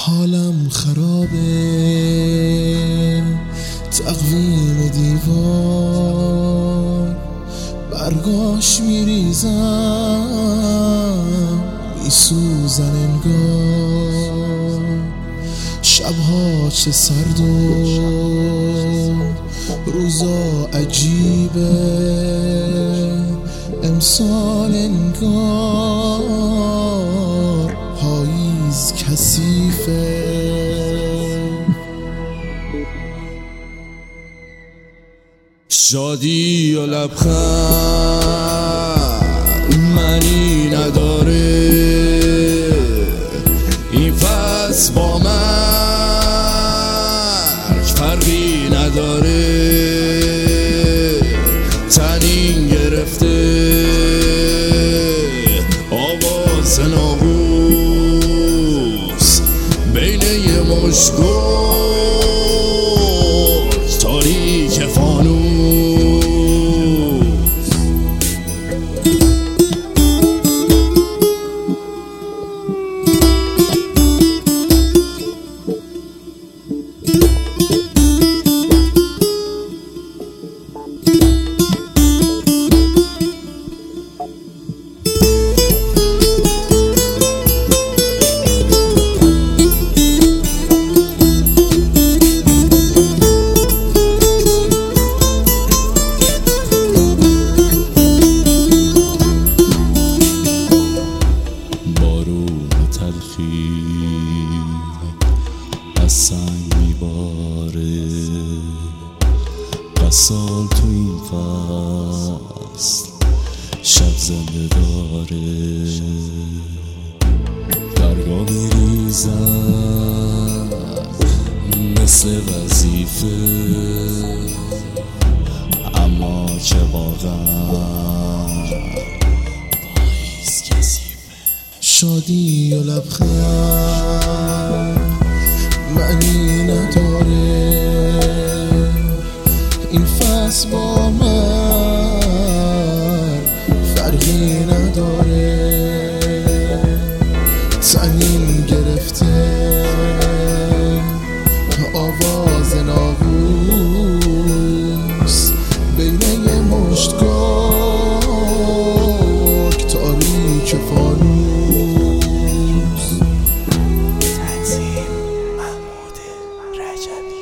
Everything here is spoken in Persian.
حالم خرابه، تقویم دیوار برگاش میریزم، میسوزن انگار. شبها چه سرد و روزا عجیبه، امسال انگار پاییز کثیفه. شادی و لبخند معنی نداره، این فصل با مرگ فرقی نداره. تنین گرفته آواز ناقوس بین یه مشت گرگ تاریک فانوس. از سنگ میباره سال تو این فصل شب زنده داره. برگا میریزن مثل وظیفه، اما که واقعا پاییز کثیفه. شادی و لبخند معنی نداره، این فصل با من فرقی نداره. تنین گرفته آواز ناقوس بین یه مشت گرگ تاریک فانوس. تنظیم محمود رجبی.